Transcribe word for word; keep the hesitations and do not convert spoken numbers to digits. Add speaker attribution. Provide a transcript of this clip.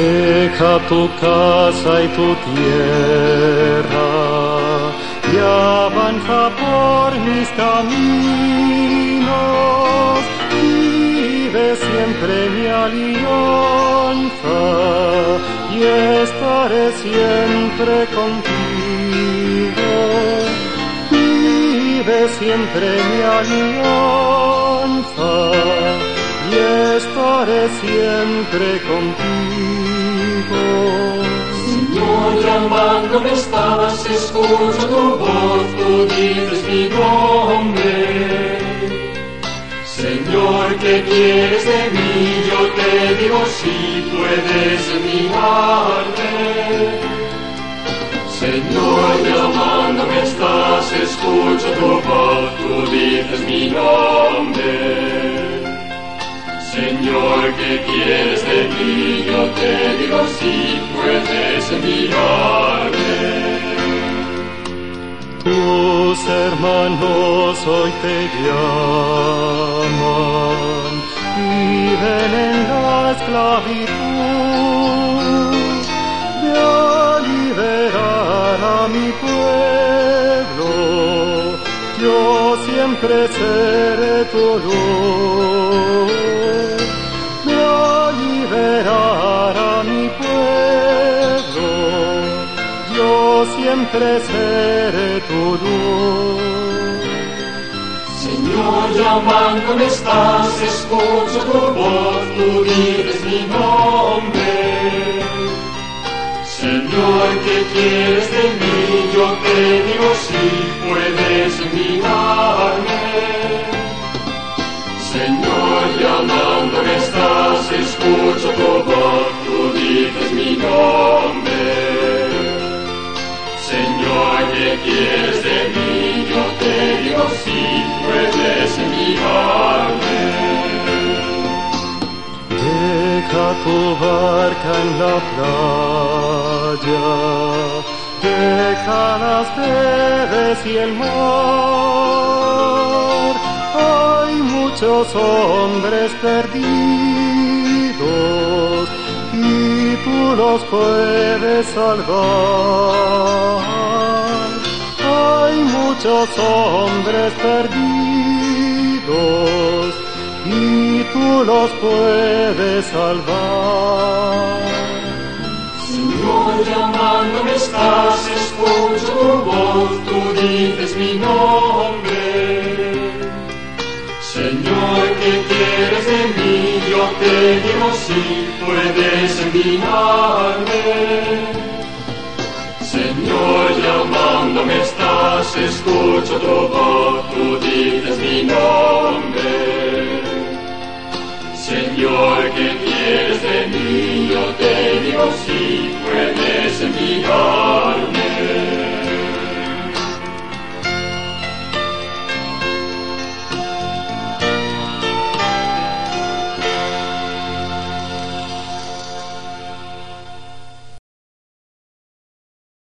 Speaker 1: Deja tu casa y tu tierra y avanza por mis caminos. Vive siempre mi alianza y estaré siempre contigo. Vive siempre mi alianza y estaré siempre contigo.
Speaker 2: Señor, llamándome estás, escucho tu voz, tú dices mi nombre. Señor, ¿qué quieres de mí? Yo te digo si puedes mirarme. Señor, llamándome estás, escucho tu voz, tú dices mi nombre. Señor, ¿qué quieres de mí? Yo te digo si puedes mirarme.
Speaker 1: Tus hermanos hoy te llaman, viven en la esclavitud, de a liberar a mi pueblo, yo siempre seré tu luz. De a liberar a mi pueblo, yo siempre seré tu luz.
Speaker 2: Señor, llamándome estás, escucho tu voz, tú dices mi nombre. Señor, ¿qué quieres de mí? Yo te digo si puedes mirarme. Señor, llamándome estás, escucho tu voz, tú dices mi nombre. Señor, ¿qué quieres de mí? Yo te digo si puedes mirarme.
Speaker 1: Deja tu barca en la playa, deja las redes y el mar. Hay muchos hombres perdidos y tú los puedes salvar. Hay muchos hombres perdidos y tú los puedes salvar.
Speaker 2: Señor, llamándome estás, escucho tu voz, tú dices mi nombre. Señor, ¿qué quieres de mí? Yo te digo si puedes mirarme. Señor, llamándome estás, escucho tu voz, tú dices mi nombre. Señor, ¿qué quieres